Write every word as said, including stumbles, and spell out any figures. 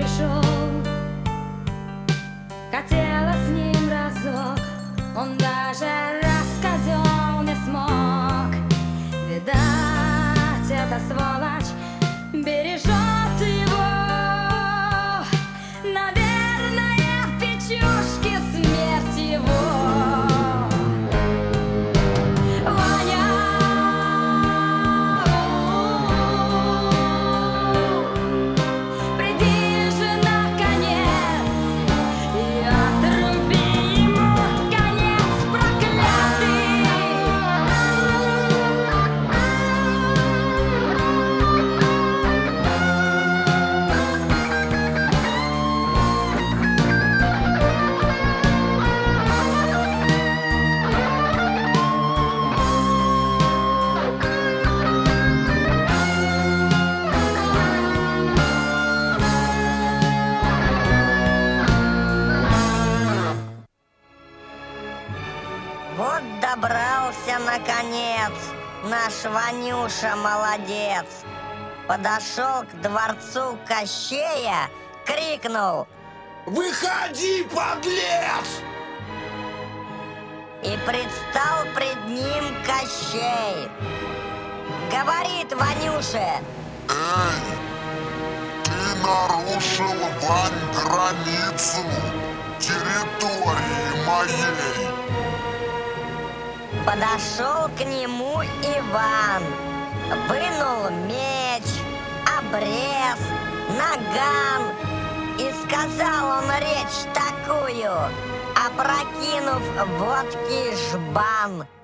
пришел. Хотела с ним разок, он даже рассказал не смог. Видать, эта сволочь бережет его. Наверное, в печушке смерть его. Ваня, приди же наконец и отруби ему конец, проклятый. Вот добрался наконец наш Ванюша молодец. Подошел к дворцу Кощея, крикнул: «Выходи, подлец!» И предстал пред ним Кощей. Говорит Ванюше: Эй, ты нарушил, Вань, границу территории моей. Подошел к нему Иван, вынул меч, обрез, наган, и сказал он речь такую, опрокинув водки жбан: